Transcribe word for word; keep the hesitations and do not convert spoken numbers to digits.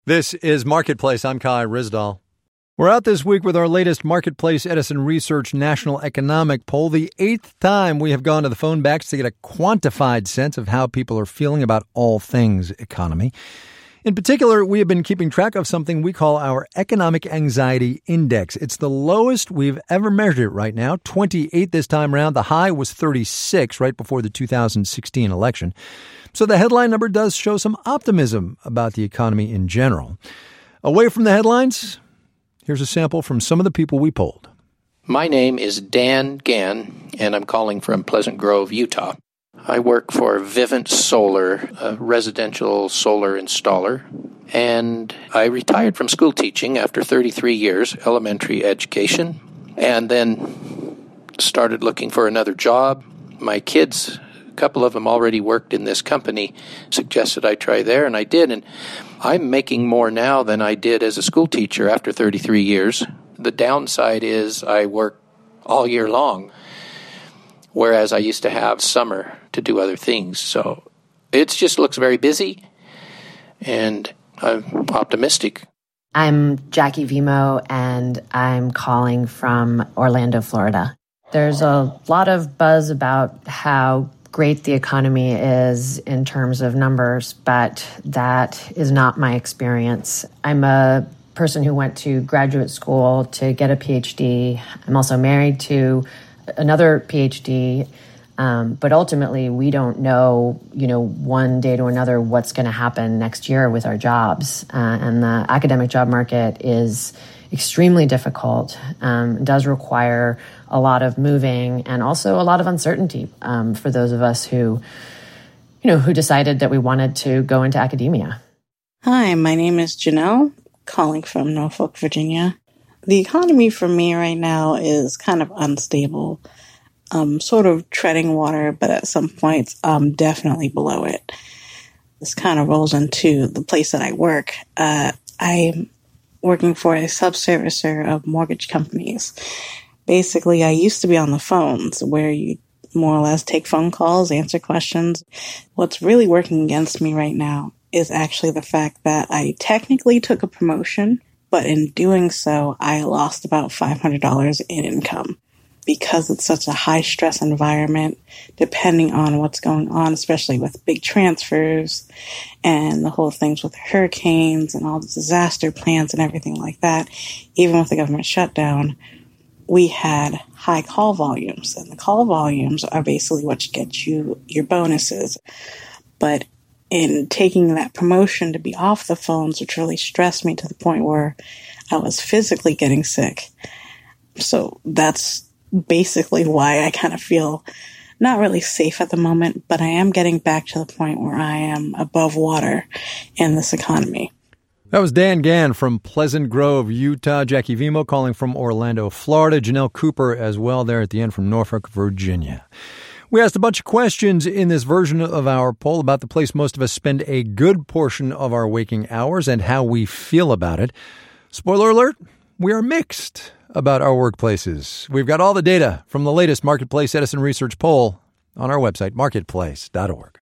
This is Marketplace. I'm Kai Ryssdal. We're out this week with our latest Marketplace Edison Research National Economic Poll, the eighth time we have gone to the phone backs to get a quantified sense of how people are feeling about all things economy. In particular, we have been keeping track of something we call our Economic Anxiety Index. It's the lowest we've ever measured it right now, twenty-eight this time around. The high was thirty-six right before the two thousand sixteen election. So the headline number does show some optimism about the economy in general. Away from the headlines, here's a sample from some of the people we polled. My name is Dan Gann, and I'm calling from Pleasant Grove, Utah. I work for Vivint Solar, a residential solar installer, and I retired from school teaching after thirty-three years, elementary education, and then started looking for another job. My kids, a couple of them already worked in this company, suggested I try there, and I did, and I'm making more now than I did as a school teacher after thirty-three years. The downside is I work all year long, whereas I used to have summer to do other things. So it just looks very busy, and I'm optimistic. I'm Jackie Vimo, and I'm calling from Orlando, Florida. There's a lot of buzz about how great the economy is in terms of numbers, but that is not my experience. I'm a person who went to graduate school to get a P H D. I'm also married to another P H D, um, but ultimately we don't know, you know, one day to another what's going to happen next year with our jobs. Uh, and the academic job market is extremely difficult, um, does require a lot of moving and also a lot of uncertainty um, for those of us who, you know, who decided that we wanted to go into academia. Hi, my name is Janelle, calling from Norfolk, Virginia. The economy for me right now is kind of unstable. I'm sort of treading water, but at some points I'm definitely below it. This kind of rolls into the place that I work. Uh, I'm working for a subservicer of mortgage companies. Basically, I used to be on the phones where you more or less take phone calls, answer questions. What's really working against me right now is actually the fact that I technically took a promotion, but in doing so, I lost about five hundred dollars in income because it's such a high-stress environment, depending on what's going on, especially with big transfers and the whole things with hurricanes and all the disaster plans and everything like that. Even with the government shutdown, we had high call volumes, and the call volumes are basically what gets you your bonuses. But in taking that promotion to be off the phones, which really stressed me to the point where I was physically getting sick. So that's basically why I kind of feel not really safe at the moment, but I am getting back to the point where I am above water in this economy. That was Dan Gann from Pleasant Grove, Utah. Jackie Vimo calling from Orlando, Florida. Janelle Cooper as well there at the end from Norfolk, Virginia. We asked a bunch of questions in this version of our poll about the place most of us spend a good portion of our waking hours and how we feel about it. Spoiler alert, we are mixed about our workplaces. We've got all the data from the latest Marketplace Edison Research poll on our website, marketplace dot org.